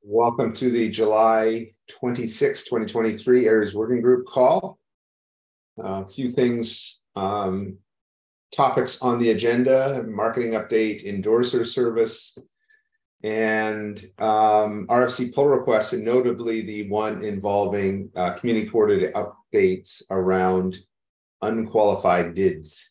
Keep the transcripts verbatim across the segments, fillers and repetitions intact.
Welcome to the July twenty-sixth, twenty twenty-three Aries Working Group call. Uh, a few things, um, topics on the agenda: marketing update, endorser service, and um, R F C pull requests, and notably the one involving uh, community coordinated updates around unqualified D I Ds.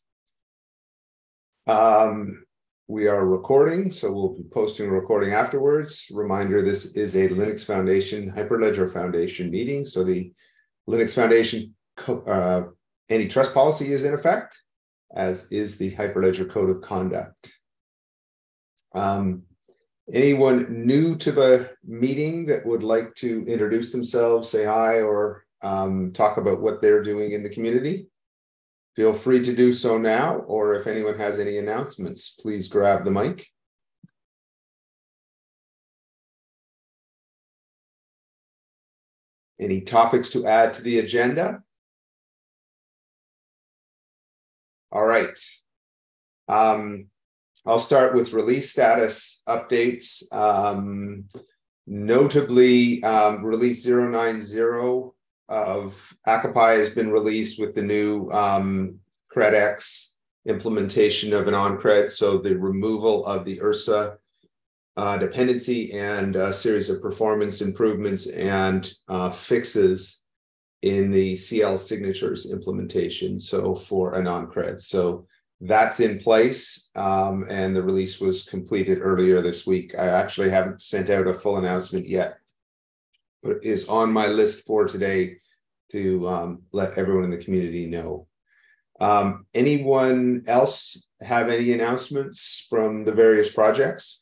Um, We are recording, so we'll be posting a recording afterwards. Reminder, this is a Linux Foundation, Hyperledger Foundation meeting. So the Linux Foundation uh, antitrust policy is in effect, as is the Hyperledger Code of Conduct. Um, anyone new to the meeting that would like to introduce themselves, say hi, or um, talk about what they're doing in the community? Feel free to do so now, or if anyone has any announcements, please grab the mic. Any topics to add to the agenda? All right. Um, I'll start with release status updates. Um, notably, um, release zero nine zero of Akamai has been released with the new um, CredX implementation of an on-cred, so the removal of the U R S A uh, dependency and a series of performance improvements and uh, fixes in the C L signatures implementation, so for an on-cred. So that's in place, um, and the release was completed earlier this week. I actually haven't sent out a full announcement yet, but is on my list for today to um, let everyone in the community know. Um, anyone else have any announcements from the various projects?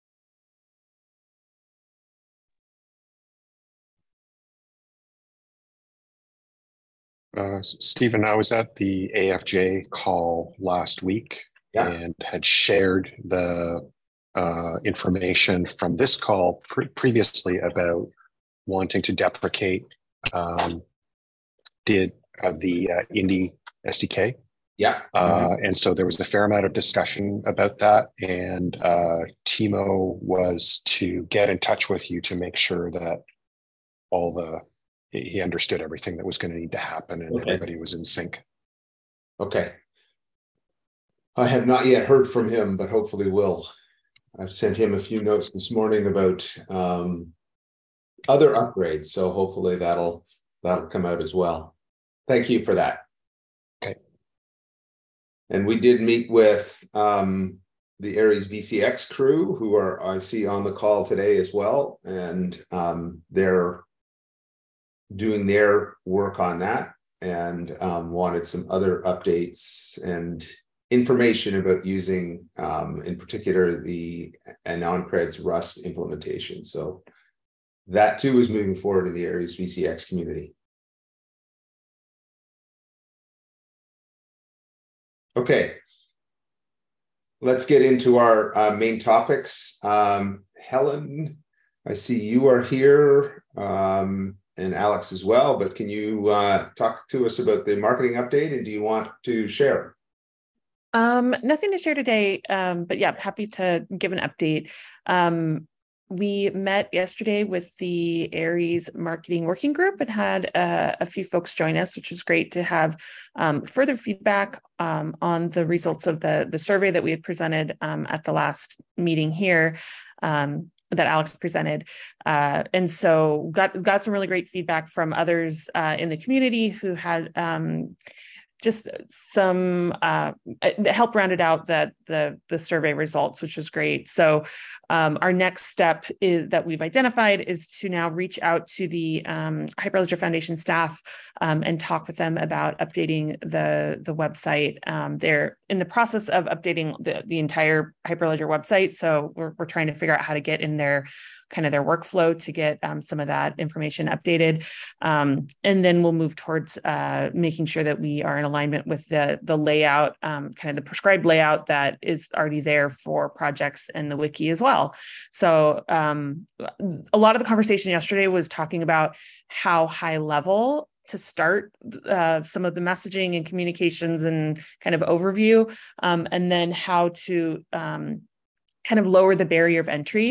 Uh, Stephen, I was at the A F J call last week Yeah. and had shared the uh, information from this call pre previously about wanting to deprecate um, did uh, the uh, Indy S D K. Yeah. Uh, and so there was a fair amount of discussion about that. And uh, Timo was to get in touch with you to make sure that all the, he understood everything that was going to need to happen and Okay. everybody was in sync. Okay. I have not yet heard from him, but hopefully will. I've sent him a few notes this morning about um, other upgrades, so hopefully that'll that'll come out as well. Thank you for that. Okay. And we did meet with um, the Aries V C X crew, who are I see on the call today as well, and um, they're doing their work on that, and um, wanted some other updates and information about using, um, in particular, the on-cred's Rust implementation. So that too is moving forward in the Aries V C X community. Okay, let's get into our uh, main topics. Um, Helen, I see you are here, um, and Alex as well, but can you uh, talk to us about the marketing update, and do you want to share? Um, nothing to share today, um, but yeah, happy to give an update. Um, we met yesterday with the Aries Marketing Working Group and had uh, a few folks join us, which was great to have um, further feedback um, on the results of the, the survey that we had presented um, at the last meeting here. Um, that Alex presented. Uh, and so got, got some really great feedback from others uh, in the community who had um, just some uh, help rounded out that the the survey results, which was great. So um, our next step is that we've identified is to now reach out to the um, Hyperledger Foundation staff um, and talk with them about updating the the website. Um, they're in the process of updating the the entire Hyperledger website, so we're we're trying to figure out how to get in there. Kind of their workflow to get um, some of that information updated. Um, and then we'll move towards uh, making sure that we are in alignment with the, the layout, um, kind of the prescribed layout that is already there for projects and the wiki as well. So um, a lot of the conversation yesterday was talking about how high level to start uh, some of the messaging and communications and kind of overview, um, and then how to um, kind of lower the barrier of entry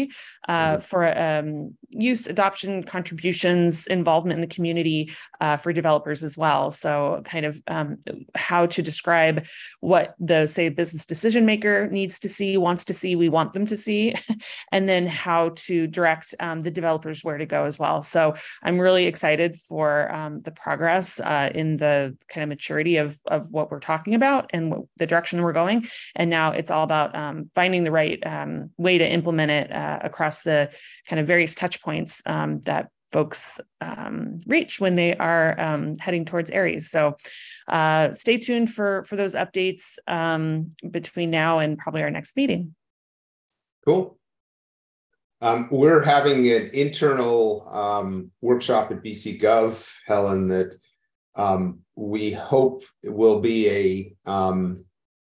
uh, for um, use, adoption, contributions, involvement in the community uh, for developers as well. So kind of um, how to describe what the, say, business decision maker needs to see, wants to see, we want them to see, and then how to direct um, the developers where to go as well. So I'm really excited for um, the progress uh, in the kind of maturity of, of what we're talking about and what, the direction we're going. And now it's all about um, finding the right um, way to implement it uh, across the kind of various touch points um, that folks um, reach when they are um, heading towards Aries. So uh, stay tuned for, for those updates um, between now and probably our next meeting. Cool. Um, we're having an internal um, workshop at B C Gov, Helen, that um, we hope will be a um,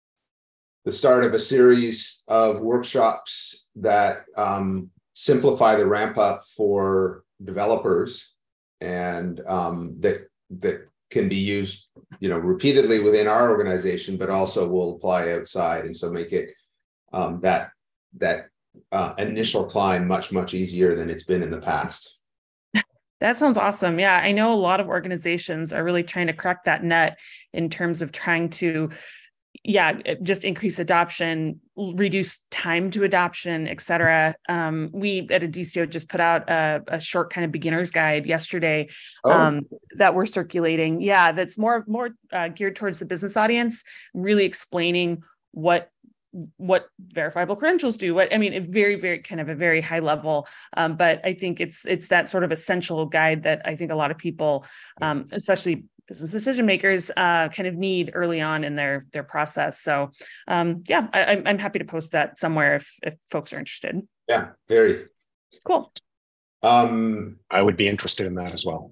the start of a series of workshops that um, simplify the ramp up for developers, and um, that that can be used, you know, repeatedly within our organization, but also will apply outside, and so make it um, that that uh, initial climb much much easier than it's been in the past. That sounds awesome. Yeah, I know a lot of organizations are really trying to crack that nut in terms of trying to, yeah, just increase adoption, reduce time to adoption, et cetera. Um, we at a D C O just put out a, a short kind of beginner's guide yesterday Oh. um, that we're circulating. Yeah, that's more more uh, geared towards the business audience, really explaining what what verifiable credentials do. What I mean, a very, very kind of a very high level, um, but I think it's it's that sort of essential guide that I think a lot of people, um, especially business decision makers, uh, kind of need early on in their their process. So um, yeah, I, I'm happy to post that somewhere if if folks are interested. Yeah, very cool. Um, I would be interested in that as well.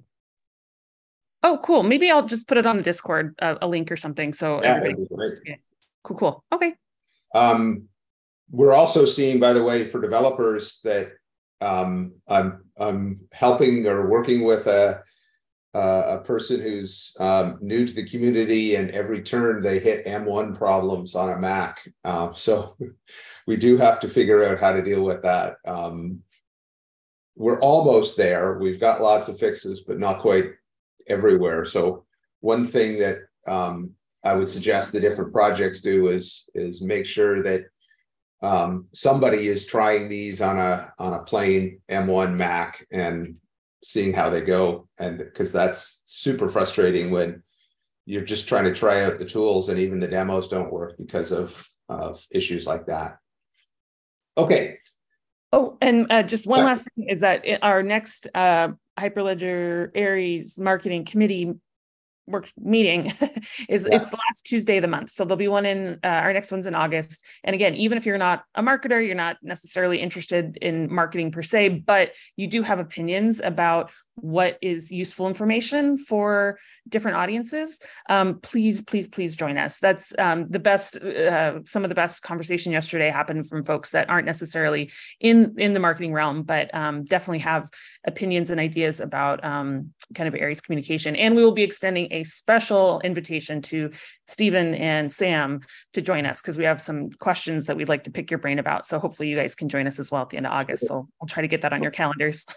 Oh, cool. Maybe I'll just put it on the Discord, uh, a link or something, so yeah, everybody. that'd be great. Yeah. Cool, cool. Okay. Um, we're also seeing, by the way, for developers that um, I'm I'm helping or working with a uh, a person who's um, new to the community, and every turn they hit M one problems on a Mac. Um, so we do have to figure out how to deal with that. Um, we're almost there. We've got lots of fixes, but not quite everywhere. So one thing that um, I would suggest the different projects do is is make sure that um, somebody is trying these on a on a plain M one Mac and seeing how they go, and because that's super frustrating when you're just trying to try out the tools and even the demos don't work because of of issues like that. Okay. Oh, and uh, just one Yeah. last thing is that in our next uh, Hyperledger Aries Marketing Committee work meeting is Yeah. it's the last Tuesday of the month. So there'll be one in uh, our next one's in August. And again, even if you're not a marketer, you're not necessarily interested in marketing per se, but you do have opinions about what is useful information for different audiences, um, please, please, please join us. That's um, the best, uh, some of the best conversation yesterday happened from folks that aren't necessarily in, in the marketing realm, but um, definitely have opinions and ideas about um, kind of Aries communication. And we will be extending a special invitation to Stephen and Sam to join us because we have some questions that we'd like to pick your brain about. So hopefully you guys can join us as well at the end of August. So I'll try to get that on your calendars.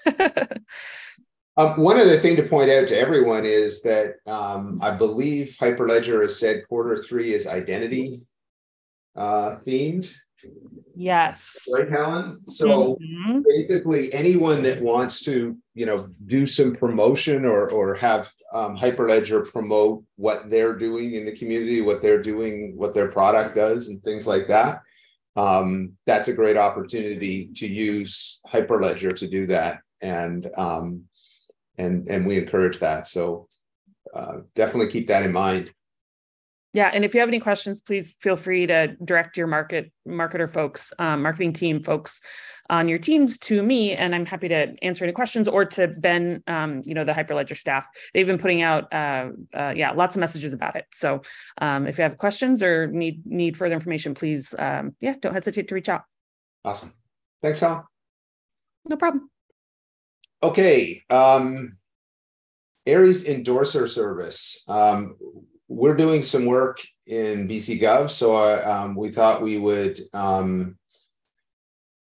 Um, one other thing to point out to everyone is that um, I believe Hyperledger has said quarter three is identity uh, themed. Yes. Right, Helen? So mm-hmm. basically anyone that wants to, you know, do some promotion or, or have um, Hyperledger promote what they're doing in the community, what they're doing, what their product does and things like that. Um, that's a great opportunity to use Hyperledger to do that. And um, And, and we encourage that. So uh, definitely keep that in mind. Yeah. And if you have any questions, please feel free to direct your market marketer folks, um, marketing team folks on your teams to me. And I'm happy to answer any questions, or to Ben, um, you know, the Hyperledger staff. They've been putting out, uh, uh, yeah, lots of messages about it. So um, if you have questions or need, need further information, please, um, yeah, don't hesitate to reach out. Awesome. Thanks, Helen. No problem. Okay, um, Aries endorser service. Um, we're doing some work in B C Gov, so uh, um, we thought we would um,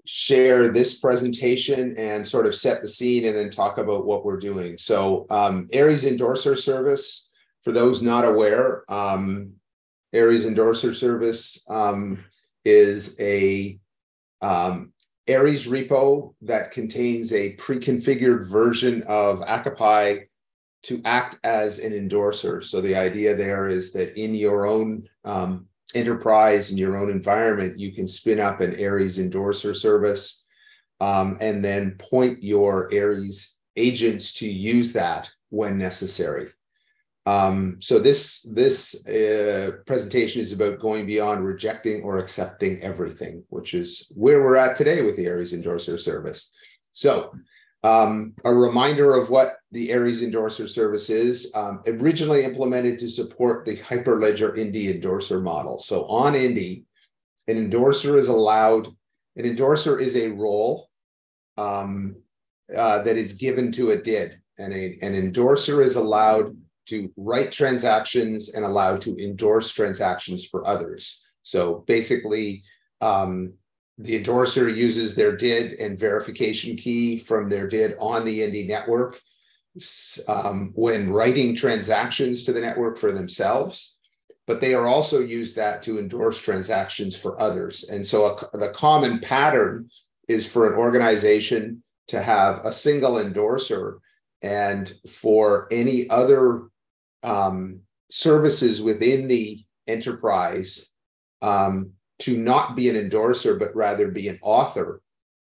share this presentation and sort of set the scene and then talk about what we're doing. So um, Aries Endorser Service, for those not aware, um, Aries Endorser Service um, is a um, Aries repo that contains a pre-configured version of Akapai to act as an endorser. So the idea there is that in your own um, enterprise, in your own environment, you can spin up an Aries endorser service um, and then point your Aries agents to use that when necessary. Um, so this, this uh, presentation is about going beyond rejecting or accepting everything, which is where we're at today with the Aries endorser service. So um, a reminder of what the Aries endorser service is, um, originally implemented to support the Hyperledger Indy endorser model. So on Indy, an endorser is allowed, an endorser is a role um, uh, that is given to a D I D, and a, an endorser is allowed to write transactions and allowed to endorse transactions for others. So basically, um, the endorser uses their D I D and verification key from their D I D on the Indy network um, when writing transactions to the network for themselves, but they are also use that to endorse transactions for others. And so a, the common pattern is for an organization to have a single endorser, and for any other um, services within the enterprise um, to not be an endorser, but rather be an author.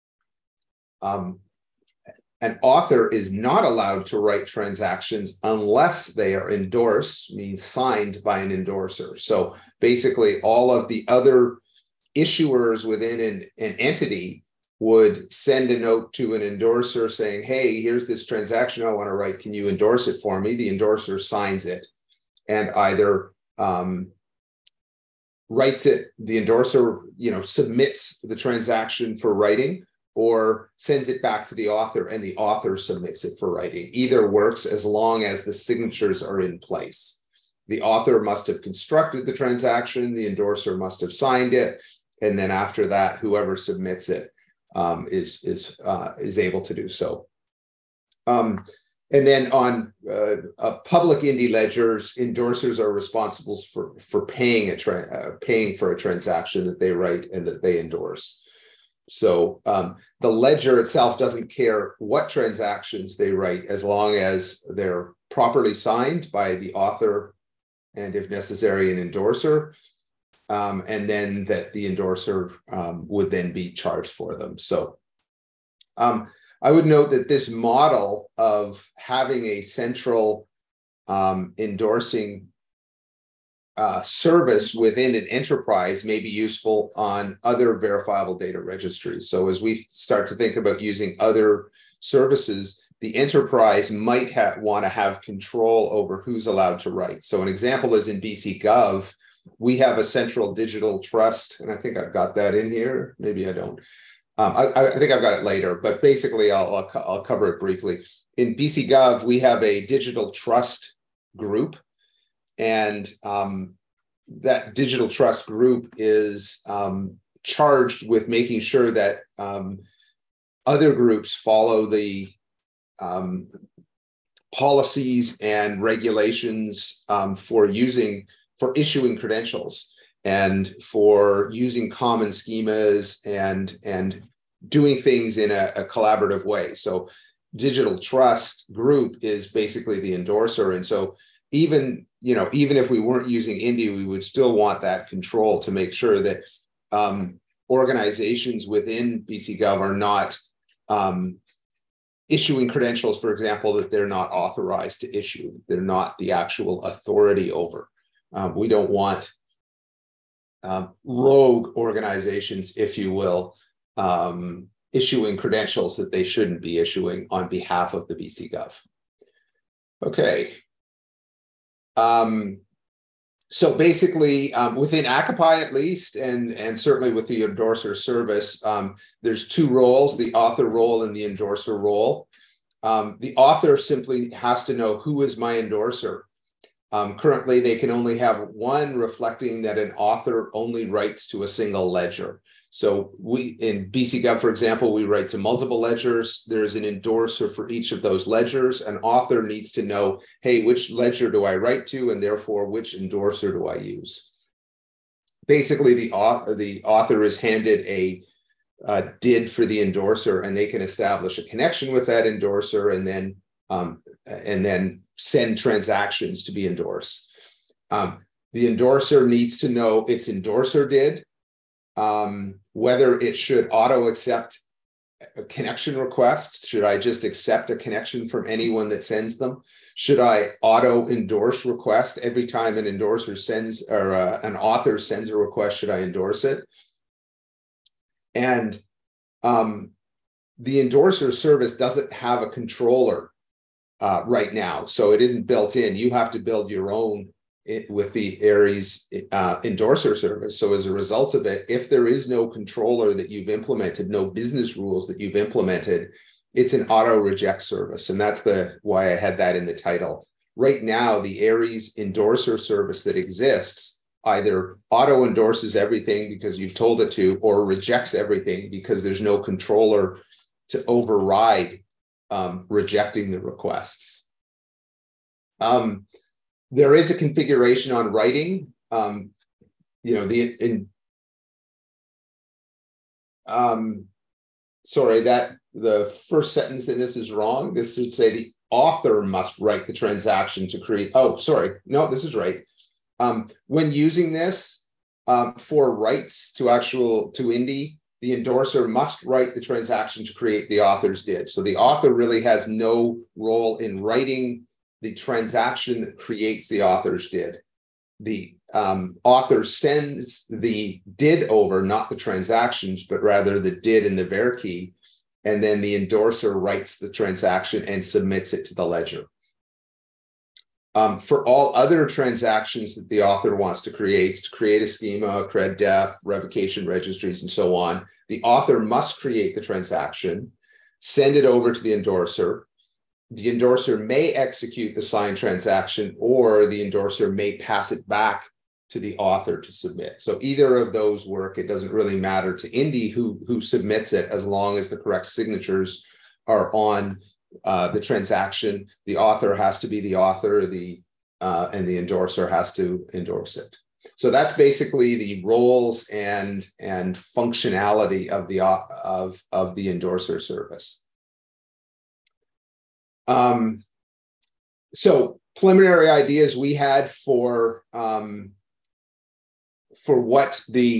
Um, an author is not allowed to write transactions unless they are endorsed, means signed by an endorser. So basically all of the other issuers within an, an entity would send a note to an endorser saying, hey, here's this transaction I want to write. Can you endorse it for me? The endorser signs it and either um, writes it, the endorser, you know, submits the transaction for writing, or sends it back to the author and the author submits it for writing. Either works as long as the signatures are in place. The author must have constructed the transaction, the endorser must have signed it, and then after that, whoever submits it um, is, is, uh, is able to do so. Um, and then on uh, uh, public Indy ledgers, endorsers are responsible for, for paying, a tra uh, paying for a transaction that they write and that they endorse. So um, the ledger itself doesn't care what transactions they write as long as they're properly signed by the author and, if necessary, an endorser, um, and then that the endorser um, would then be charged for them. So um, I would note that this model of having a central um, endorsing Uh, service within an enterprise may be useful on other verifiable data registries. So as we start to think about using other services, the enterprise might have, want to have control over who's allowed to write. So an example is in B C Gov, we have a central digital trust, and I think I've got that in here. Maybe I don't. Um, I, I think I've got it later, but basically I'll, I'll, I'll cover it briefly. In B C Gov, we have a digital trust group. And um, that digital trust group is um, charged with making sure that um, other groups follow the um, policies and regulations um, for using, for issuing credentials and for using common schemas and, and doing things in a, a collaborative way. So digital trust group is basically the endorser. And so even, you know, even if we weren't using Indy, we would still want that control to make sure that um, organizations within B C Gov are not um, issuing credentials, for example, that they're not authorized to issue. They're not the actual authority over. Um, we don't want um, rogue organizations, if you will, um, issuing credentials that they shouldn't be issuing on behalf of the B C Gov. Okay. Um, so basically, um, within Akapai at least, and, and certainly with the endorser service, um, there's two roles, the author role and the endorser role. Um, the author simply has to know who is my endorser. Um, currently, they can only have one, reflecting that an author only writes to a single ledger. So we, in B C Gov, for example, we write to multiple ledgers. There's an endorser for each of those ledgers. An author needs to know, hey, which ledger do I write to? And therefore, which endorser do I use? Basically, the author, the author is handed a uh, D I D for the endorser, and they can establish a connection with that endorser and then, um, and then send transactions to be endorsed. Um, the endorser needs to know its endorser D I D. Um, whether it should auto accept a connection request. Should I just accept a connection from anyone that sends them? Should I auto endorse request every time an endorser sends, or uh, an author sends a request? Should I endorse it? And um, the endorser service doesn't have a controller uh, right now, so it isn't built in. You have to build your own It, with the Aries uh, endorser service. So as a result of it, if there is no controller that you've implemented, no business rules that you've implemented, it's an auto reject service. And that's the why I had that in the title. Right now, the Aries endorser service that exists either auto endorses everything because you've told it to, or rejects everything because there's no controller to override um, rejecting the requests. Um, There is a configuration on writing. Um, you know, the in um, sorry, that the first sentence in this is wrong. This should say the author must write the transaction to create. Oh, sorry. No, this is right. Um, when using this um, for rights to actual to Indy, the endorser must write the transaction to create the author's D I D. So the author really has no role in writing the transaction that creates the author's D I D. The um, author sends the D I D over, not the transactions, but rather the D I D and the var key, and then the endorser writes the transaction and submits it to the ledger. Um, for all other transactions that the author wants to create, to create a schema, cred def, revocation registries, and so on, the author must create the transaction, send it over to the endorser. The endorser may execute the signed transaction, or the endorser may pass it back to the author to submit. So either of those work. It doesn't really matter to Indy who, who submits it, as long as the correct signatures are on uh, the transaction. The author has to be the author, the uh, and the endorser has to endorse it. So that's basically the roles and, and functionality of the, of, of the endorser service. Um, so preliminary ideas we had for um, for what the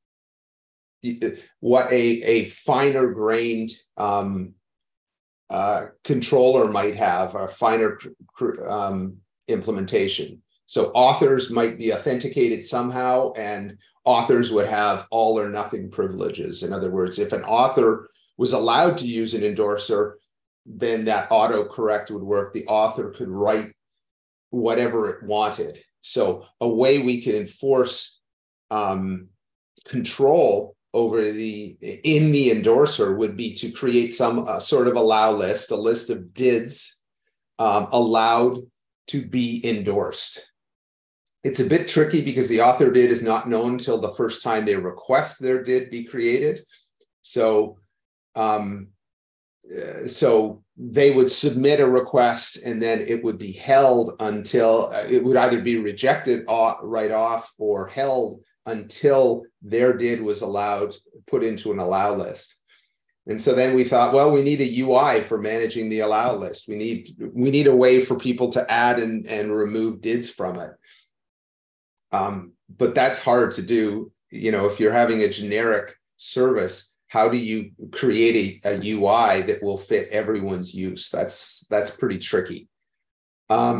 what a a finer grained um, uh, controller might have, a finer um, implementation. So authors might be authenticated somehow, and authors would have all or nothing privileges. In other words, if an author was allowed to use an endorser, then that autocorrect would work. The author could write whatever it wanted. So a way we can enforce um, control over the in the endorser would be to create some uh, sort of allow list, a list of D I Ds um, allowed to be endorsed. It's a bit tricky because the author D I D is not known until the first time they request their D I D be created. So um, Uh, so they would submit a request, and then it would be held until uh, it would either be rejected off, right off, or held until their D I D was allowed, put into an allow list. And so then we thought, well, we need a U I for managing the allow list. We need we need a way for people to add and, and remove D I Ds from it. Um, but that's hard to do. You know, if you're having a generic service, how do you create a, a U I that will fit everyone's use? That's that's pretty tricky. Um,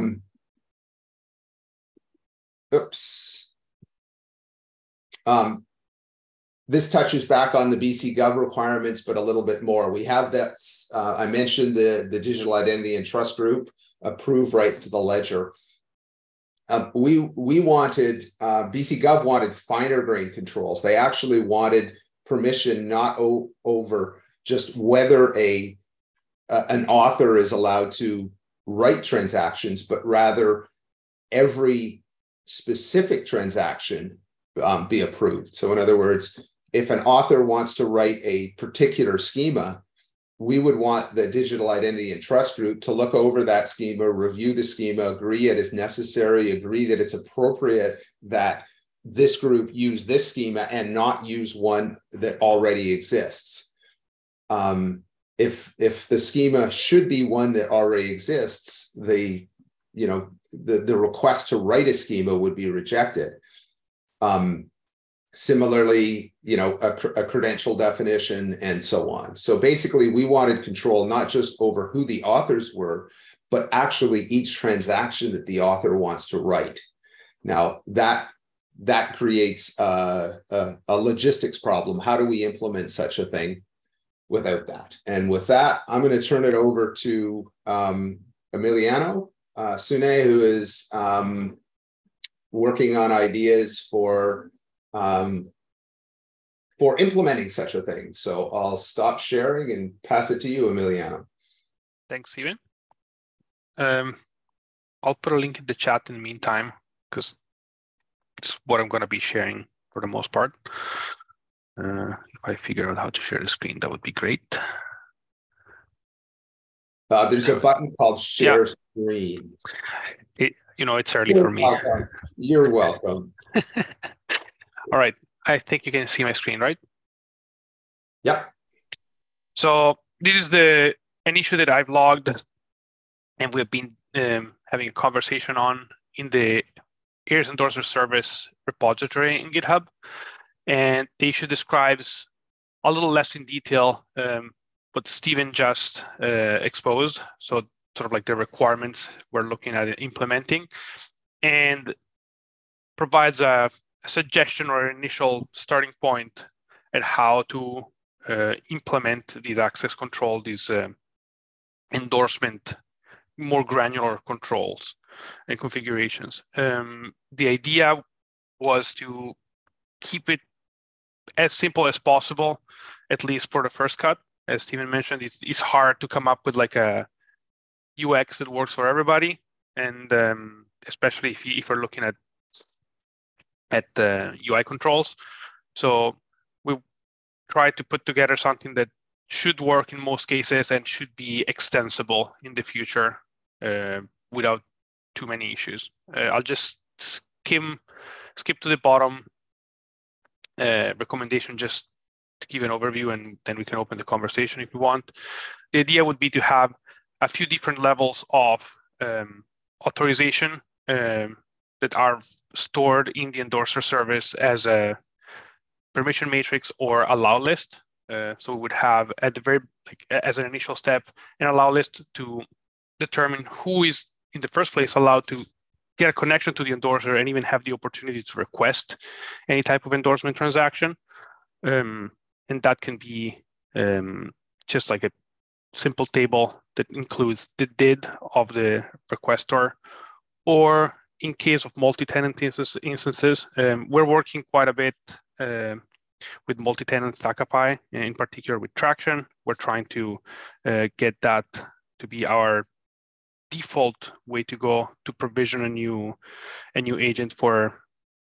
oops. Um, this touches back on the B C Gov requirements, but a little bit more. We have that. Uh, I mentioned the the Digital Identity and Trust Group approve rights to the ledger. Uh, we we wanted uh, B C Gov wanted finer grain controls. They actually wanted permission not o- over just whether a uh, an author is allowed to write transactions, but rather every specific transaction um, be approved. So in other words, if an author wants to write a particular schema, we would want the digital identity and trust group to look over that schema, review the schema, agree it is necessary, agree that it's appropriate that this group use this schema and not use one that already exists. Um, if, if the schema should be one that already exists, the, you know, the, the request to write a schema would be rejected. Um, Similarly, you know, a, a credential definition and so on. So basically, we wanted control not just over who the authors were, but actually each transaction that the author wants to write. Now, that that creates a, a, a logistics problem. How do we implement such a thing without that? And with that, I'm going to turn it over to um, Emiliano uh, Sune, who is um, working on ideas for Um, for implementing such a thing. So I'll stop sharing and pass it to you, Emiliano. Thanks, Stephen. Um, I'll put a link in the chat in the meantime, because it's what I'm going to be sharing for the most part. Uh, if I figure out how to share the screen, that would be great. Uh, there's a button called Share yeah. Screen. It, you know, it's early You're for me. welcome. You're welcome. All right, I think you can see my screen, right? Yep. So this is the an issue that I've logged, and we've been um, having a conversation on in the Aries Endorser Service repository in GitHub. And the issue describes a little less in detail um, what Stephen just uh, exposed. So sort of like the requirements we're looking at implementing, and provides a a suggestion or initial starting point at how to uh, implement these access control, these uh, endorsement, more granular controls and configurations. Um, the idea was to keep it as simple as possible, at least for the first cut. As Stephen mentioned, it's, it's hard to come up with like a U X that works for everybody, and um, especially if, you, if you're looking at at the U I controls. So we try to put together something that should work in most cases and should be extensible in the future uh, without too many issues. Uh, I'll just skim, skip to the bottom uh, recommendation just to give an overview, and then we can open the conversation if you want. The idea would be to have a few different levels of um, authorization um, that are stored in the endorser service as a permission matrix or allow list. Uh, so we would have at the very, like, as an initial step, an allow list to determine who is in the first place allowed to get a connection to the endorser and even have the opportunity to request any type of endorsement transaction. Um, and that can be um, just like a simple table that includes the D I D of the requestor, or in case of multi-tenant instances, um, we're working quite a bit uh, with multi-tenant Stackify, in particular with Traction. We're trying to uh, get that to be our default way to go to provision a new a new agent for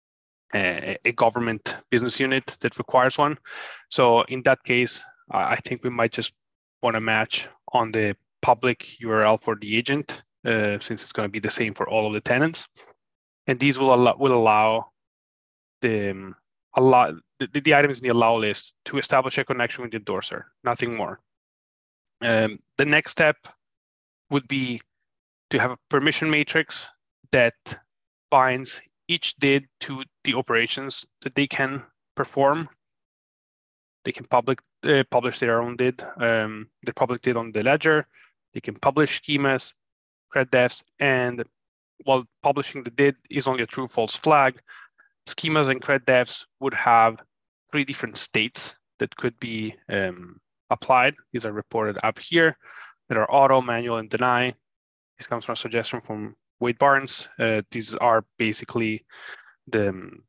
a, a government business unit that requires one. So in that case, I think we might just want to match on the public U R L for the agent, uh, since it's going to be the same for all of the tenants. And these will allow, will allow the um, allow the, the items in the allow list to establish a connection with the endorser, nothing more. Um, the next step would be to have a permission matrix that binds each D I D to the operations that they can perform. They can public uh, publish their own D I D, um, the public D I D on the ledger. They can publish schemas, cred defs, and while publishing the D I D is only a true false flag, schemas and cred defs would have three different states that could be um, applied. These are reported up here that are auto, manual, and deny. This comes from a suggestion from Wade Barnes. Uh, these are basically the um,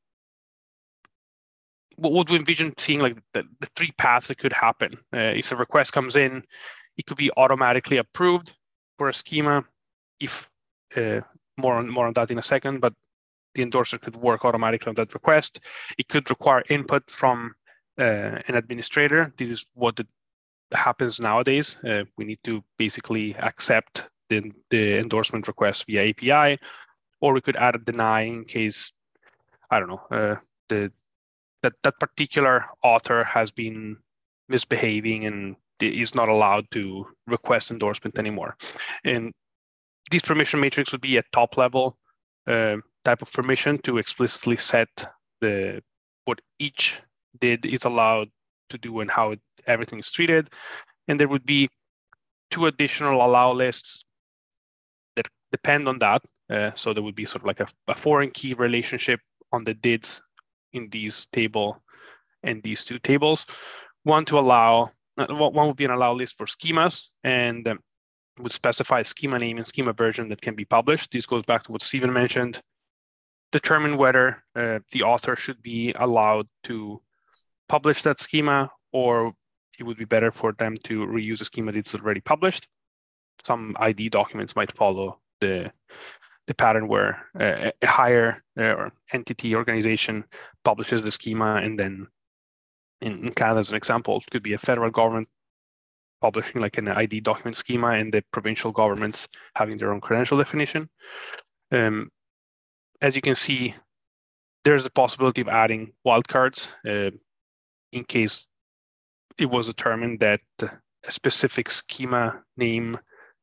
what we envision seeing, like the, the three paths that could happen. Uh, if a request comes in, it could be automatically approved for a schema. If uh, more on more on that in a second, but the endorser could work automatically on that request. It could require input from uh, an administrator. This is what it happens nowadays. Uh, we need to basically accept the, the endorsement request via A P I, or we could add a deny in case, I don't know, uh, the that that particular author has been misbehaving and is not allowed to request endorsement anymore. And this permission matrix would be a top level uh, type of permission to explicitly set the what each did is allowed to do and how it, everything is treated. And there would be two additional allow lists that depend on that. Uh, so there would be sort of like a, a foreign key relationship on the dids in these table and these two tables. One to allow, uh, one would be an allow list for schemas, and um, would specify a schema name and schema version that can be published. This goes back to what Stephen mentioned. Determine whether uh, the author should be allowed to publish that schema, or it would be better for them to reuse a schema that's already published. Some I D documents might follow the, the pattern where uh, a higher uh, entity organization publishes the schema, and then in, in Canada, as an example, it could be a federal government publishing like an I D document schema, and the provincial governments having their own credential definition. Um, as you can see, there's a possibility of adding wildcards uh, in case it was determined that a specific schema name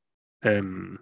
um,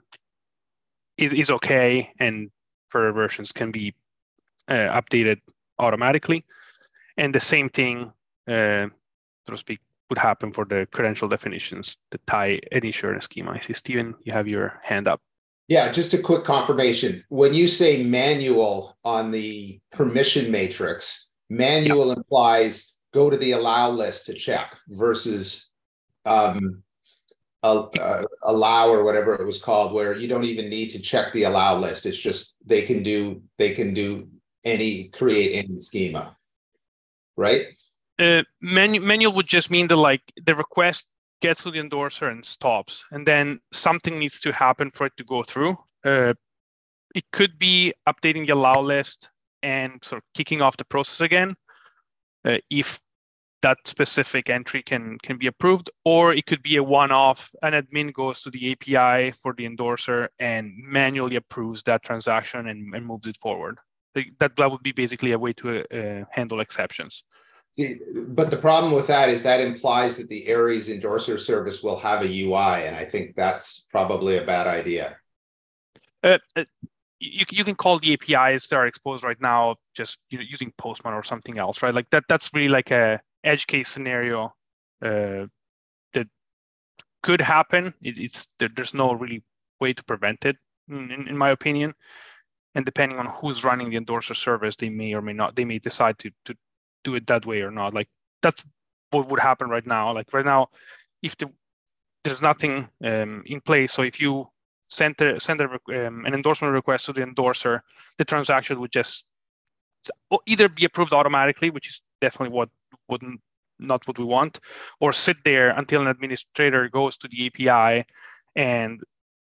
is, is okay, and further versions can be uh, updated automatically. And the same thing, uh, so to speak, would happen for the credential definitions that tie any insurance schema. I see, Stephen, you have your hand up. Yeah, just a quick confirmation. When you say manual on the permission matrix, manual yeah. implies go to the allow list to check versus um, uh, uh, allow or whatever it was called, where you don't even need to check the allow list. It's just they can do they can do any create any schema, right? Uh, menu, manual would just mean that like the request gets to the endorser and stops, and then something needs to happen for it to go through. Uh, it could be updating the allow list and sort of kicking off the process again uh, if that specific entry can can be approved, or it could be a one-off. An admin goes to the A P I for the endorser and manually approves that transaction and, and moves it forward. That that would be basically a way to uh, handle exceptions. But the problem with that is that implies that the Aries endorser service will have a U I, and I think that's probably a bad idea. Uh, uh, you, you can call the A P Is that are exposed right now just you know, using Postman or something else, right? Like that. That's really like a edge case scenario uh, that could happen. It, it's there, there's no really way to prevent it, in, in my opinion. And depending on who's running the endorser service, they may or may not. They may decide to to. do it that way or not. Like that's what would happen right now. Like right now, if the, there's nothing um, in place, so if you send, a, send a, um, an endorsement request to the endorser, the transaction would just either be approved automatically, which is definitely what wouldn't not what we want, or sit there until an administrator goes to the A P I and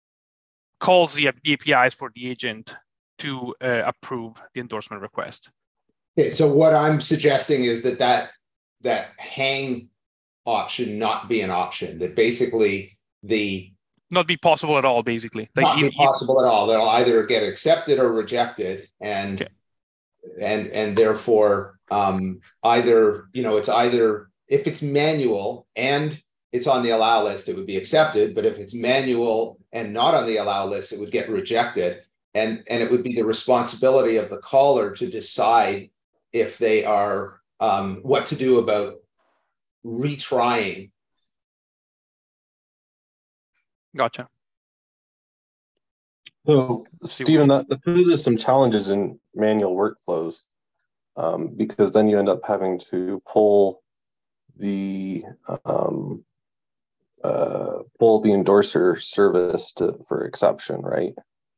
calls the, the A P Is for the agent to uh, approve the endorsement request. Okay, so what I'm suggesting is that that that hang option not be an option. That basically the not be possible at all. Basically, like not if, be possible if, at all. They'll either get accepted or rejected, and okay. and and therefore um, either you know it's either if it's manual and it's on the allow list, it would be accepted. But if it's manual and not on the allow list, it would get rejected, and and it would be the responsibility of the caller to decide if they are, um, what to do about retrying. Gotcha. So, Stephen, that, that poses some challenges in manual workflows um, because then you end up having to pull the um, uh, pull the endorser service to, for exception, right?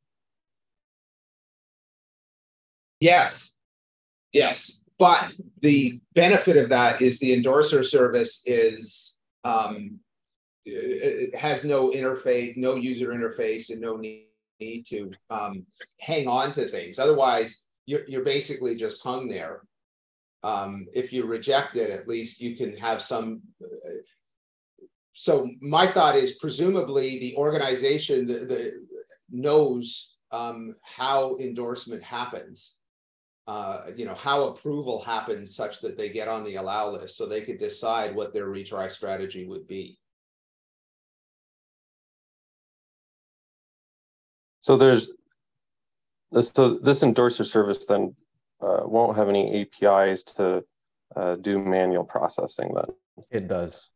Yes. Yes, but the benefit of that is the endorser service is um, it has no interface, no user interface, and no need, need to um, hang on to things. Otherwise, you're you're basically just hung there. um, if you reject it, at least you can have some. Uh, so my thought is presumably the organization the, the knows um, how endorsement happens. Uh, you know, how approval happens such that they get on the allow list, so they could decide what their retry strategy would be. So there's this, so this endorser service then uh, won't have any A P Is to uh, do manual processing then? It does.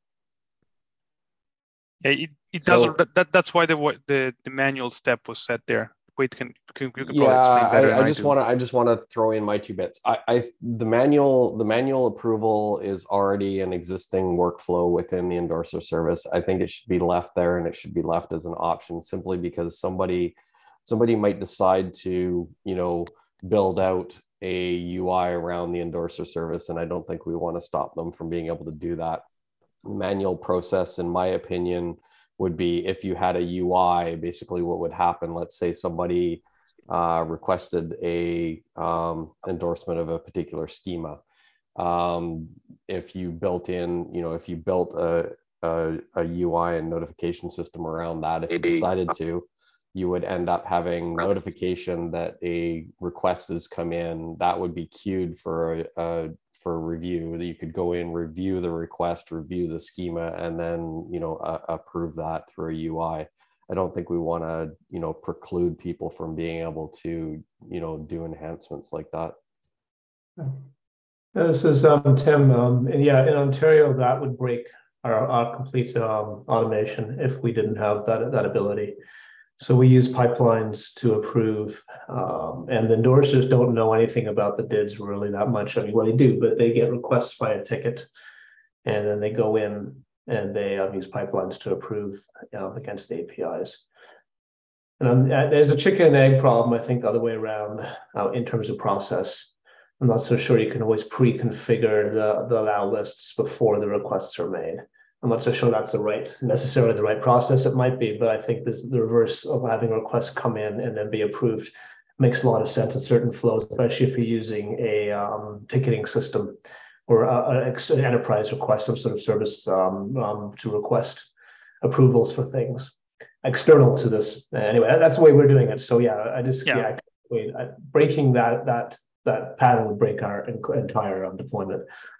Yeah, it, it So- doesn't. That, that that's why the the the manual step was set there. Wait, can, can you can Yeah, probably explain better I, than I I just do. want to I just want to throw in my two bits. I, I the manual the manual approval is already an existing workflow within the endorser service. I think it should be left there, and it should be left as an option simply because somebody somebody might decide to, you know, build out a U I around the endorser service, and I don't think we want to stop them from being able to do that. Manual process, in my opinion, would be if you had a U I, basically what would happen, let's say somebody uh, requested a um, endorsement of a particular schema. Um, if you built in, you know, if you built a, a, a U I and notification system around that, if you decided to, you would end up having notification that a request has come in that would be queued for a, a for review, that you could go in, review the request, review the schema, and then, you know, uh, approve that through a U I. I don't think we want to, you know, preclude people from being able to, you know, do enhancements like that. This is um, Tim, um, and yeah, in Ontario, that would break our, our complete um, automation if we didn't have that, that ability. So we use pipelines to approve, um, and the endorsers don't know anything about the D I Ds really that much. I mean, well, they do, but they get requests by a ticket, and then they go in and they um, use pipelines to approve, you know, against the A P Is. And um, there's a chicken and egg problem, I think, the other way around uh, in terms of process. I'm not so sure you can always pre-configure the, the allow lists before the requests are made. I'm not so sure that's the right, necessarily the right process. It might be, but I think this, the reverse of having requests come in and then be approved makes a lot of sense in certain flows, especially if you're using a um, ticketing system or a, a, an enterprise request, some sort of service um, um, to request approvals for things external to this. Anyway, that's the way we're doing it. So yeah, I just yeah, yeah wait, I, breaking that that that pattern would break our entire um, deployment.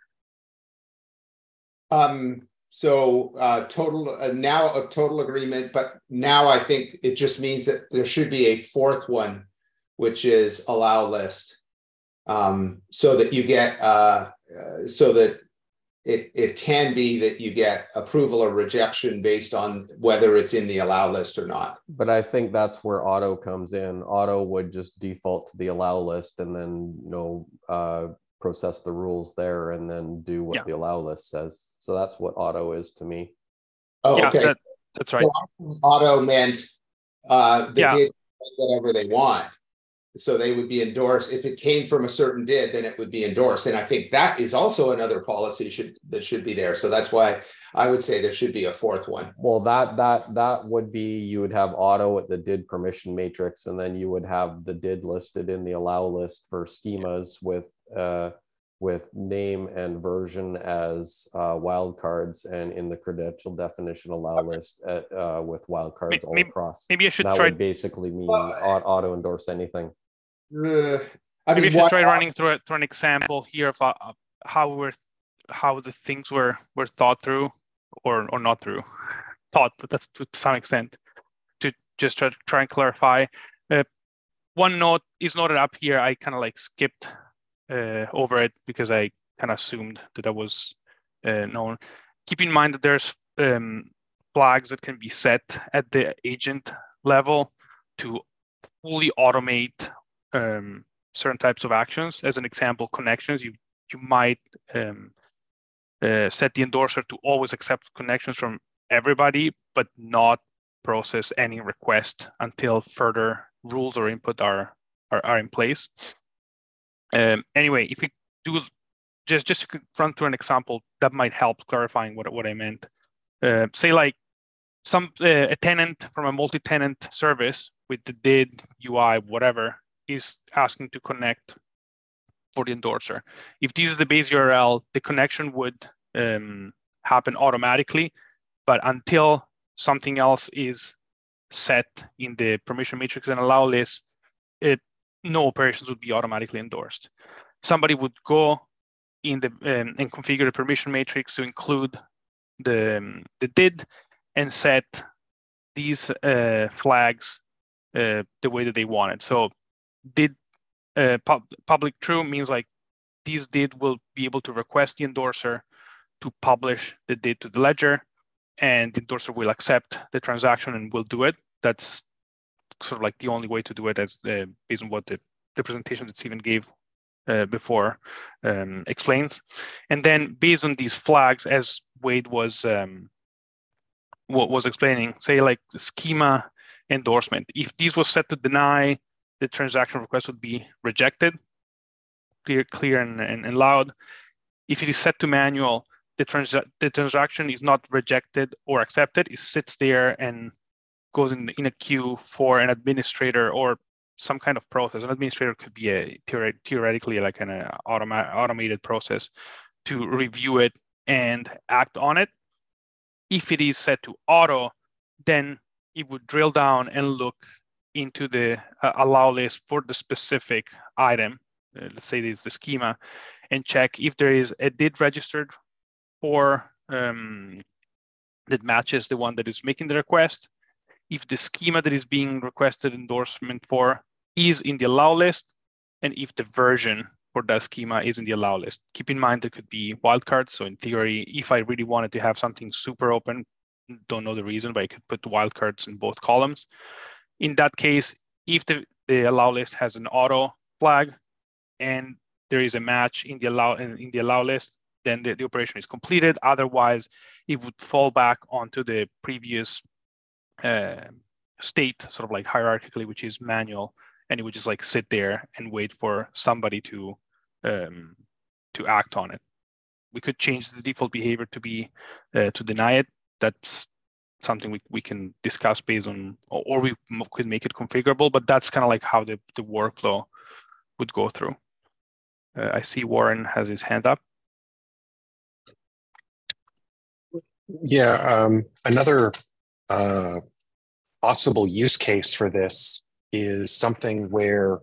Um. So uh, total uh, now a total agreement, but now I think it just means that there should be a fourth one, which is allow list, um, so that you get uh, uh, so that it it can be that you get approval or rejection based on whether it's in the allow list or not. But I think that's where auto comes in. Auto would just default to the allow list and then, you know, uh, process the rules there and then do what yeah. the allow list says. So that's what auto is to me. Oh, yeah, okay. That, that's right. So auto meant uh, they yeah. did whatever they want. So they would be endorsed. If it came from a certain D I D, then it would be endorsed. And I think that is also another policy should that should be there. So that's why I would say there should be a fourth one. Well, that that that would be, you would have auto at the D I D permission matrix, and then you would have the D I D listed in the allow list for schemas with uh, with name and version as uh, wildcards, and in the credential definition allow okay. list at, uh, with wildcards all maybe, across. Maybe I should that try. Would basically mean uh, auto endorse anything. Uh, I maybe mean, I should what, try running through it through an example here of uh, how we're how the things were were thought through or or not through thought. That's to some extent to just try to try and clarify. Uh, one note is noted up here. I kind of like skipped uh, over it because I kind of assumed that that was uh, known. Keep in mind that there's um, flags that can be set at the agent level to fully automate um, certain types of actions. As an example, connections, you you might um, uh, set the endorser to always accept connections from everybody, but not process any request until further rules or input are are, are in place. Um, anyway, if we do just just run through an example that might help clarifying what what I meant. Uh, say like some uh, a tenant from a multi-tenant service with the D I D, U I, whatever, is asking to connect for the endorser. If this is the base U R L, the connection would um, happen automatically, but until something else is set in the permission matrix and allow list, it no operations would be automatically endorsed. Somebody would go in the um, and configure the permission matrix to include the um, the D I D and set these uh, flags uh, the way that they want it. So D I D uh, pub public true means like these D I D will be able to request the endorser to publish the D I D to the ledger, and the endorser will accept the transaction and will do it. That's sort of like the only way to do it, as uh, based on what the, the presentation that Stephen gave uh, before um, explains. And then based on these flags, as Wade was um, what was explaining, say like the schema endorsement, if these was set to deny, the transaction request would be rejected, clear, clear and, and, and loud. If it is set to manual, the, trans the transaction is not rejected or accepted. It sits there and goes in, in a queue for an administrator or some kind of process. An administrator could be a theoret theoretically like an uh, automa automated process to review it and act on it. If it is set to auto, then it would drill down and look into the uh, allow list for the specific item. Uh, let's say this is the schema, and check if there is a D I D registered for um, that matches the one that is making the request. If the schema that is being requested endorsement for is in the allow list, and if the version for that schema is in the allow list. Keep in mind there could be wildcards. So in theory, if I really wanted to have something super open, don't know the reason, but I could put wildcards in both columns. In that case, if the, the allow list has an auto flag and there is a match in the allow in, in the allow list, then the, the operation is completed. Otherwise, it would fall back onto the previous uh, state, sort of like hierarchically, which is manual, and it would just like sit there and wait for somebody to um, to act on it. We could change the default behavior to be uh, to deny it. That's something we, we can discuss based on, or we could make it configurable, but that's kind of like how the, the workflow would go through. Uh, I see Warren has his hand up. Yeah, um, another uh, possible use case for this is something where,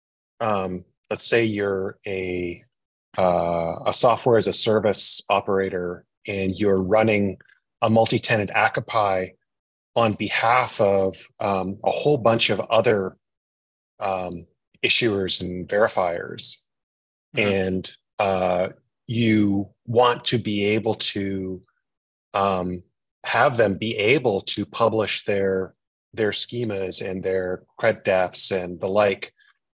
um, let's say you're a uh, a software as a service operator and you're running a multi-tenant Akapi on behalf of um, a whole bunch of other um, issuers and verifiers, mm-hmm. and uh, you want to be able to um, have them be able to publish their their schemas and their cred defs and the like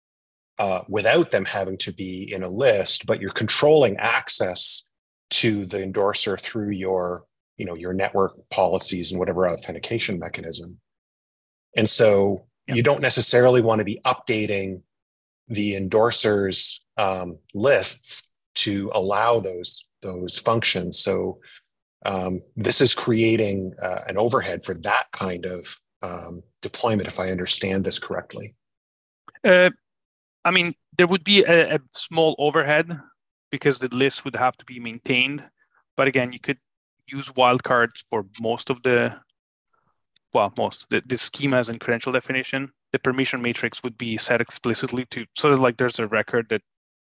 uh, without them having to be in a list, but you're controlling access to the endorser through your, you know, your network policies and whatever authentication mechanism. And so yep. you don't necessarily want to be updating the endorser's um, lists to allow those, those functions. So um, this is creating uh, an overhead for that kind of um, deployment, if I understand this correctly. Uh, I mean, there would be a, a small overhead because the list would have to be maintained. But again, you could use wildcards for most of the, well, most, the, the schemas and credential definition. The permission matrix would be set explicitly to, sort of like there's a record that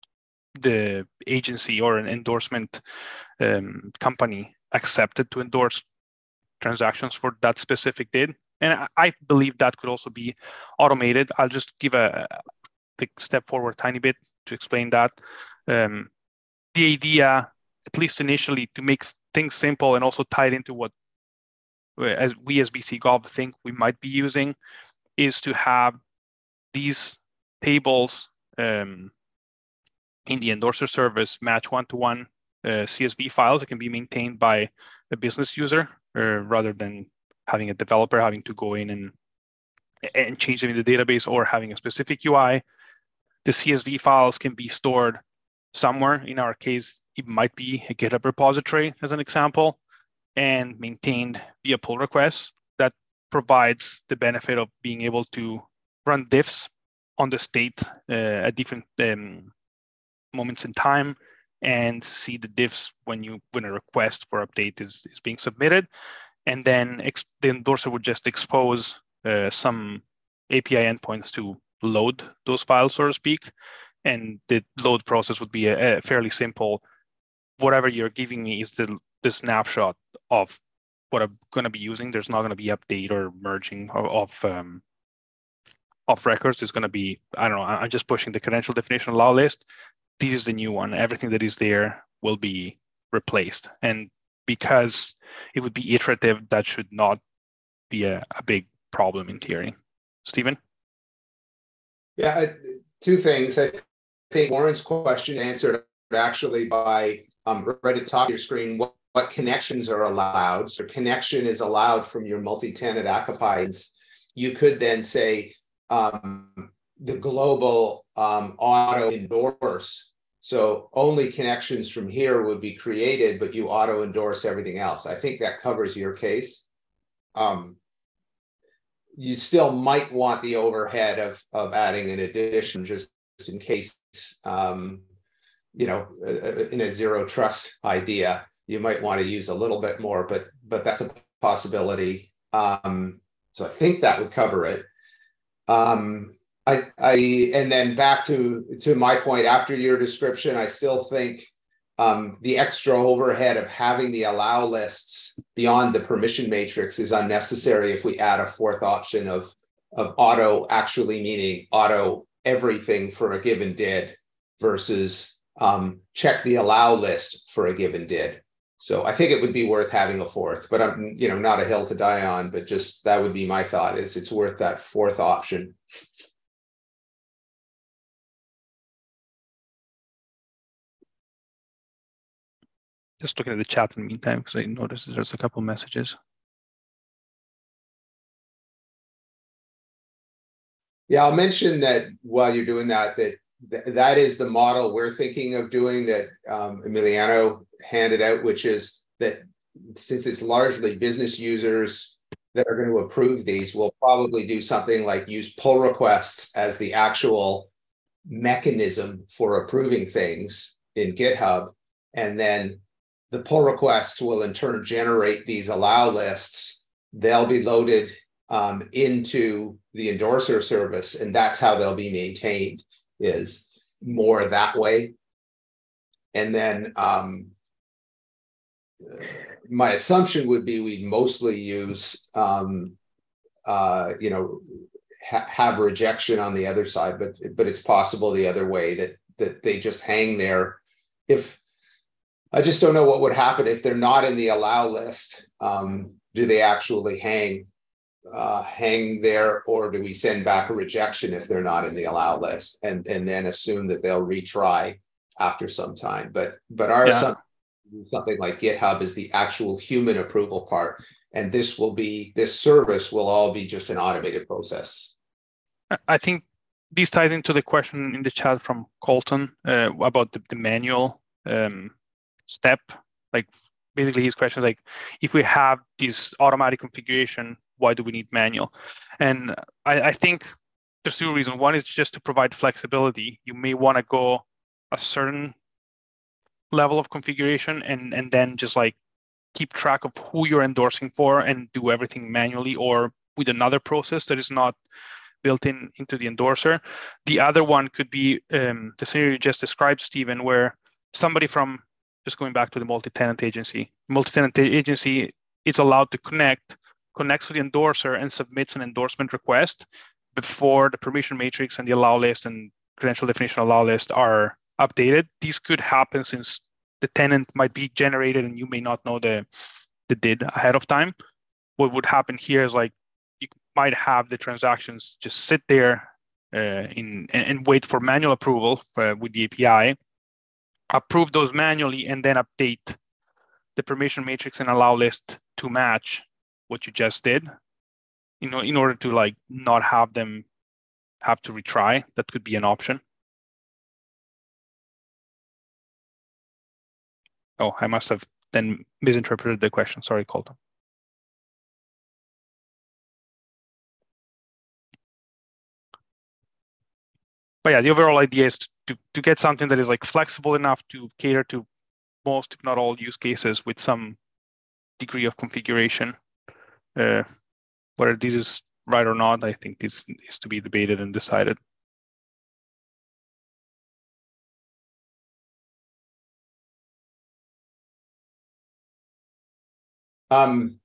the agency or an endorsement um, company accepted to endorse transactions for that specific D I D. And I, I believe that could also be automated. I'll just give a, a step forward a tiny bit to explain that. Um, the idea, at least initially, to make things simple and also tied into what as we as B C Gov think we might be using, is to have these tables um, in the endorser service match one-to-one uh, C S V files that can be maintained by a business user uh, rather than having a developer having to go in and, and change them in the database or having a specific U I. The C S V files can be stored somewhere. In our case, it might be a GitHub repository as an example, and maintained via pull requests. That provides the benefit of being able to run diffs on the state uh, at different um, moments in time and see the diffs when you when a request for update is, is being submitted. And then ex the endorser would just expose uh, some A P I endpoints to load those files, so to speak. And the load process would be a, a fairly simple. Whatever you're giving me is the, the snapshot of what I'm going to be using. There's not going to be update or merging of, of um, of records. Is going to be, I don't know, I'm just pushing the credential definition allow list. This is the new one. Everything that is there will be replaced. And because it would be iterative, that should not be a, a big problem in theory. Stephen? Yeah, two things. I think Warren's question answered actually by um, right at the top of your screen, what, what connections are allowed. So connection is allowed from your multi-tenant occupieds. You could then say, Um, the global um, auto endorse. So only connections from here would be created, but you auto endorse everything else. I think that covers your case. Um, you still might want the overhead of, of adding an addition just in case, um, you know, in a zero trust idea, you might want to use a little bit more, but, but that's a possibility. Um, so I think that would cover it. Um, I, I, and then back to, to my point, after your description, I still think um, the extra overhead of having the allow lists beyond the permission matrix is unnecessary if we add a fourth option of, of auto actually meaning auto everything for a given did versus um, check the allow list for a given did. So I think it would be worth having a fourth, but I'm, you know, not a hill to die on, but just that would be my thought is it's worth that fourth option. Just looking at the chat in the meantime, because I noticed there's a couple messages. Yeah, I'll mention that while you're doing that, that th that is the model we're thinking of doing that um, Emiliano handed out, which is that since it's largely business users that are going to approve these, we'll probably do something like use pull requests as the actual mechanism for approving things in GitHub. And then the pull requests will in turn generate these allow lists. They'll be loaded um, into the endorser service, and that's how they'll be maintained, is more that way. And then um, my assumption would be we'd mostly use, um, uh, you know, ha have rejection on the other side, but but it's possible the other way that that they just hang there. If I just don't know what would happen if they're not in the allow list. Um, do they actually hang uh, hang there, or do we send back a rejection if they're not in the allow list, and and then assume that they'll retry after some time? But but our Yeah. assumption. Something like GitHub is the actual human approval part, and this will be this service will all be just an automated process. I think this ties into the question in the chat from Colton uh, about the, the manual um, step. Like basically his question is like, if we have this automatic configuration, why do we need manual? And I, I think there's two reasons. One is just to provide flexibility. You may want to go a certain level of configuration and and then just like keep track of who you're endorsing for and do everything manually or with another process that is not built in into the endorser. The other one could be um, the scenario you just described, Stephen, where somebody from, just going back to the multi-tenant agency, multi-tenant agency is allowed to connect, connects to the endorser and submits an endorsement request before the permission matrix and the allow list and credential definition allow list are updated. These could happen since the tenant might be generated and you may not know the, the did ahead of time. What would happen here is like you might have the transactions just sit there uh, in and, and wait for manual approval for, with the A P I, approve those manually, and then update the permission matrix and allow list to match what you just did. You know, in order to like not have them have to retry. That could be an option. Oh, I must have then misinterpreted the question. Sorry, Colton. but yeah, the overall idea is to, to get something that is like flexible enough to cater to most, if not all, use cases with some degree of configuration. Uh, whether this is right or not, I think this is to be debated and decided. Um,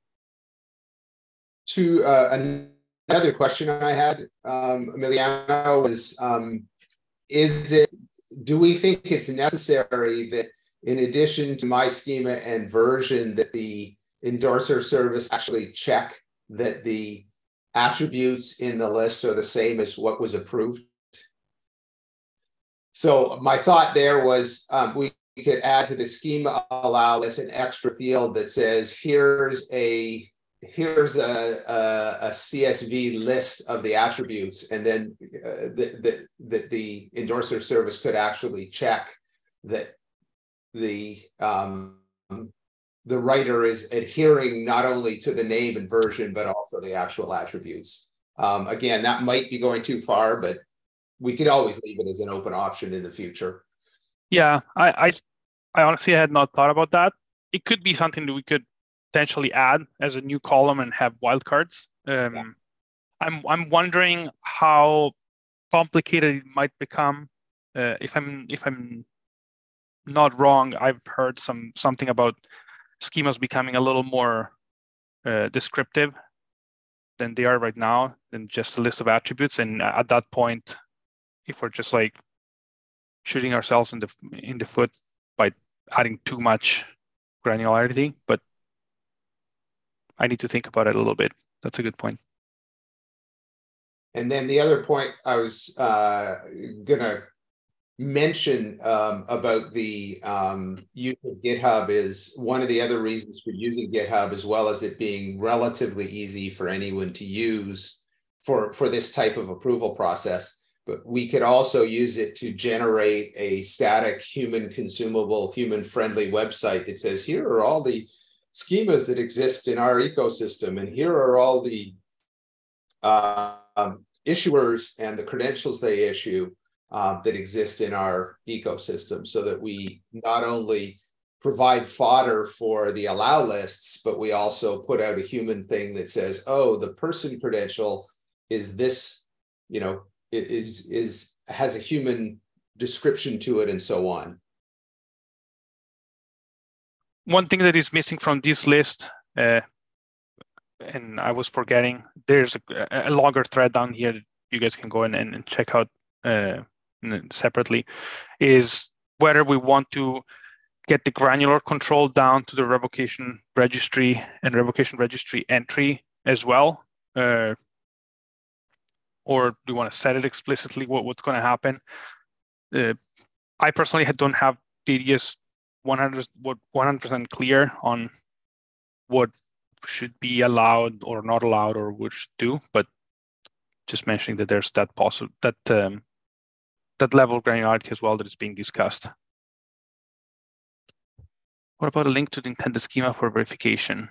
to uh, another question I had, um, Emiliano, was, um, is it, do we think it's necessary that in addition to my schema and version, that the endorser service actually check that the attributes in the list are the same as what was approved? So my thought there was, um, we could add to the schema allow list an extra field that says, here's a here's a, a, a C S V list of the attributes, and then uh, that the, the, the endorser service could actually check that the um, the writer is adhering not only to the name and version, but also the actual attributes. Um, again, that might be going too far, but we could always leave it as an open option in the future. Yeah, I, I, I honestly had not thought about that. It could be something that we could potentially add as a new column and have wildcards. Um, yeah. I'm, I'm wondering how complicated it might become. Uh, if I'm, if I'm not wrong, I've heard some something about schemas becoming a little more uh, descriptive than they are right now, than just a list of attributes. And at that point, if we're just like shooting ourselves in the in the foot by adding too much granularity, but I need to think about it a little bit. That's a good point. And then the other point I was uh, gonna mention um, about the um, use of GitHub is one of the other reasons for using GitHub, as well as it being relatively easy for anyone to use for, for this type of approval process. But we could also use it to generate a static human consumable, human friendly website that says, here are all the schemas that exist in our ecosystem, and here are all the uh, um, issuers and the credentials they issue uh, that exist in our ecosystem, so that we not only provide fodder for the allow lists, but we also put out a human thing that says, oh, the person credential is this, you know, is is has a human description to it, and so on. One thing that is missing from this list, uh, and I was forgetting, there's a, a longer thread down here that you guys can go in and, and check out uh, separately, is whether we want to get the granular control down to the revocation registry and revocation registry entry as well. Uh, or do you want to set it explicitly what, what's going to happen? Uh, I personally don't have D D S one hundred percent clear on what should be allowed or not allowed or what should do, but just mentioning that there's that possible that um, that level of granularity as well that is being discussed. What about a link to the intended schema for verification?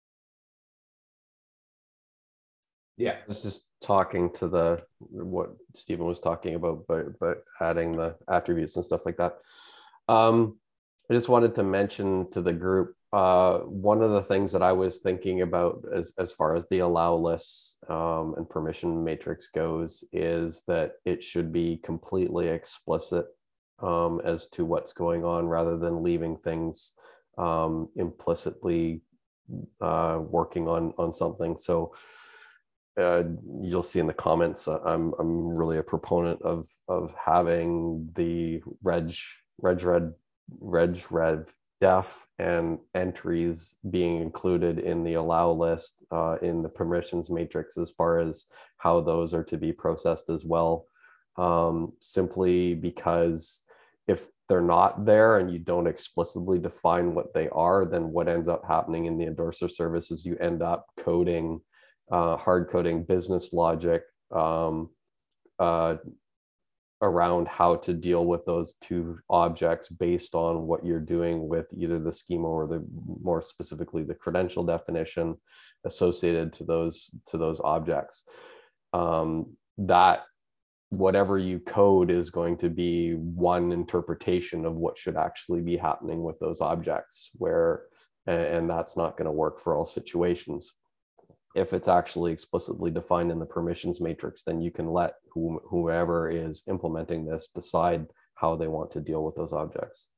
Yeah, I was just talking to the what Stephen was talking about, but but adding the attributes and stuff like that. Um, I just wanted to mention to the group, uh, one of the things that I was thinking about as as far as the allow lists um, and permission matrix goes is that it should be completely explicit um, as to what's going on, rather than leaving things um, implicitly uh, working on on something. So. Uh, you'll see in the comments, uh, I'm I'm really a proponent of of having the reg reg red reg rev def and entries being included in the allow list uh, in the permissions matrix, as far as how those are to be processed as well. Um, simply because if they're not there and you don't explicitly define what they are, then what ends up happening in the endorser service is you end up coding Uh, hard coding business logic um, uh, around how to deal with those two objects based on what you're doing with either the schema or the more specifically the credential definition associated to those to those objects. Um, that whatever you code is going to be one interpretation of what should actually be happening with those objects, where, and that's not going to work for all situations. If it's actually explicitly defined in the permissions matrix, then you can let whom, whoever is implementing this decide how they want to deal with those objects.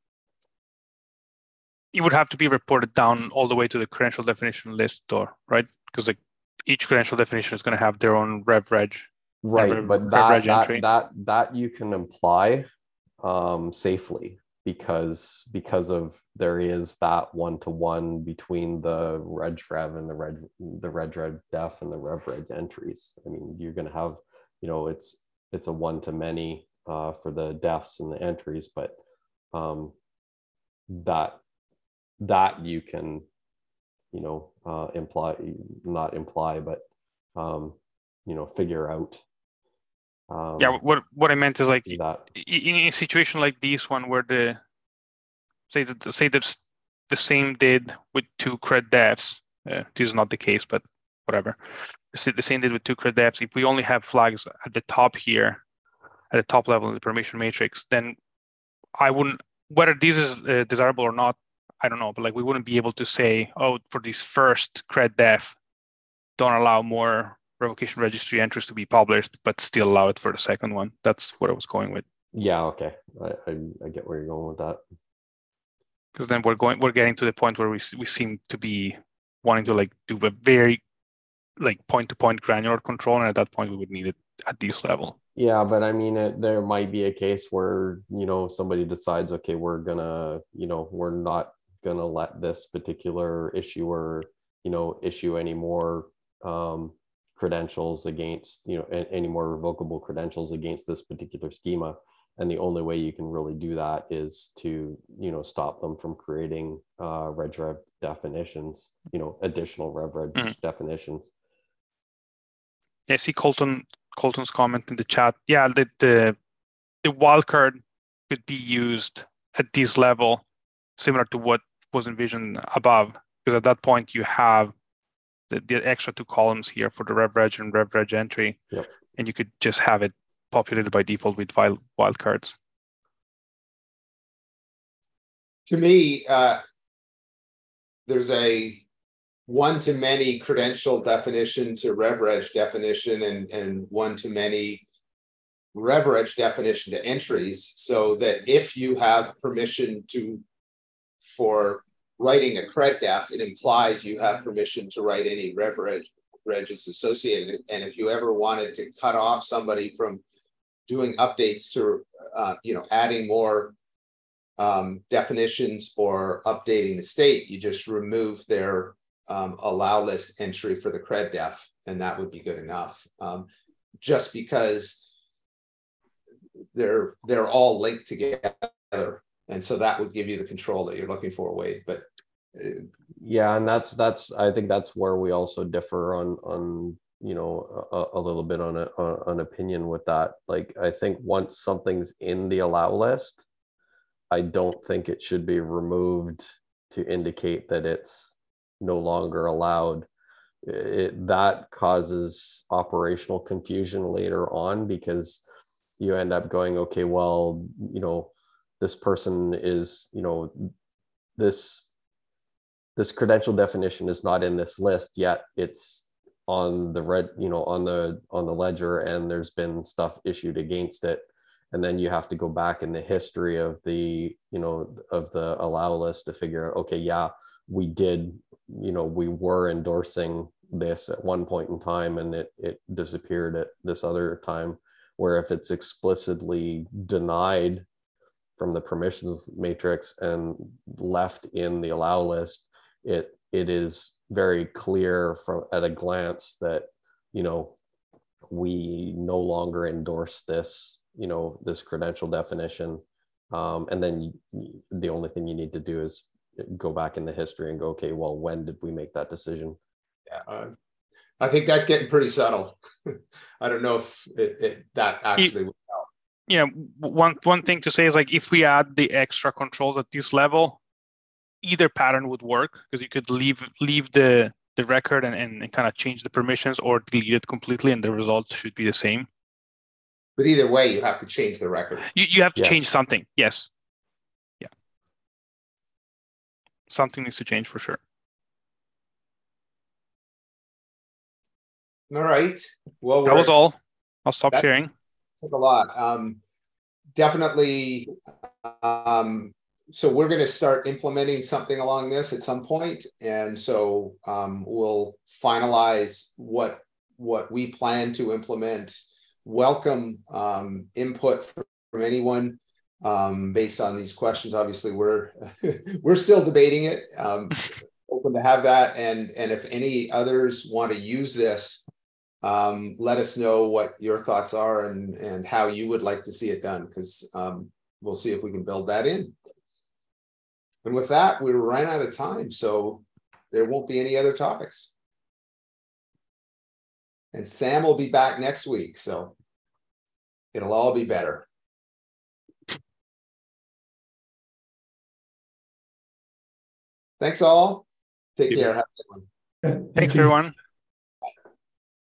It would have to be reported down all the way to the credential definition list, or right? Because like each credential definition is going to have their own rev reg. Right, rev, but rev that reg that, entry. that that you can imply um, safely because because of there is that one to one between the reg rev and the reg the reg rev def and the rev reg entries. I mean, you're going to have, you know, it's it's a one to many uh, for the defs and the entries, but um, that that you can, you know, uh, imply, not imply, but um, you know, figure out. Um, yeah, what what I meant is like that. in a situation like this one where the say that say that the same did with two cred devs. Uh, this is not the case, but whatever. The same did with two cred devs. If we only have flags at the top here, at the top level of the permission matrix, then I wouldn't, whether this is uh, desirable or not, I don't know, but like we wouldn't be able to say, oh, for this first cred dev, don't allow more revocation registry entries to be published, but still allow it for the second one. That's what I was going with. Yeah, okay, I I, I get where you're going with that. Because then we're going, we're getting to the point where we we seem to be wanting to like do a very like point-to-point granular control, and at that point we would need it at this level. Yeah, but I mean, it, there might be a case where, you know, somebody decides, okay, we're gonna, you know, we're not gonna let this particular issuer, you know, issue any more um, credentials against, you know, any more revocable credentials against this particular schema. And the only way you can really do that is to, you know, stop them from creating uh, reg rev definitions, you know, additional rev reg mm-hmm. definitions. Yeah, see Colton Colton's comment in the chat. Yeah, the the, the wildcard could be used at this level, similar to what was envisioned above, because at that point you have the, the extra two columns here for the rev reg and rev reg entry, yep. And you could just have it populated by default with wildcards. To me, uh, there's a one-to-many credential definition to RevReg definition and, and one-to-many RevReg definition to entries, so that if you have permission to, for writing a cred def, it implies you have permission to write any RevReg regs associated. And if you ever wanted to cut off somebody from doing updates to, uh, you know, adding more um, definitions or updating the state, you just remove their um, allow list entry for the cred def, and that would be good enough. Um, just because they're they're all linked together, and so that would give you the control that you're looking for, Wade. But uh, yeah, and that's that's I think that's where we also differ on on you know a, a little bit on a on an opinion with that. Like, I think once something's in the allow list, I don't think it should be removed to indicate that it's no longer allowed. It, that causes operational confusion later on, because you end up going, okay, well, you know, this person is, you know, this this credential definition is not in this list yet. It's on the red, you know, on the on the ledger, and there's been stuff issued against it. And then you have to go back in the history of the, you know, of the allow list to figure out, okay, yeah, we did, you know, we were endorsing this at one point in time, and it it disappeared at this other time. Where if it's explicitly denied from the permissions matrix and left in the allow list, it it is very clear from at a glance that, you know, we no longer endorse this, you know, this credential definition. Um, and then you, the only thing you need to do is go back in the history and go, okay, well, when did we make that decision? Yeah, uh, I think that's getting pretty subtle. I don't know if it, it, that actually would help. Yeah, one one thing to say is, like, if we add the extra controls at this level, either pattern would work, because you could leave leave the the record and, and, and kind of change the permissions, or delete it completely, and the results should be the same. But either way, you have to change the record. You, you have to Yes. change something. Yes. Yeah. Something needs to change for sure. All right. Well, That we're was at- all. I'll stop That- sharing. took a lot. Um, definitely. Um, so we're going to start implementing something along this at some point, and so um, we'll finalize what what we plan to implement. Welcome um, input from, from anyone um, based on these questions. Obviously, we're we're still debating it. Um, open to have that, and and if any others want to use this, um, let us know what your thoughts are and and how you would like to see it done, because um, we'll see if we can build that in. And with that, we ran out of time, so there won't be any other topics. And Sam will be back next week, so it'll all be better. Thanks all. Take care. Have a good one. Thank Thanks, you. everyone.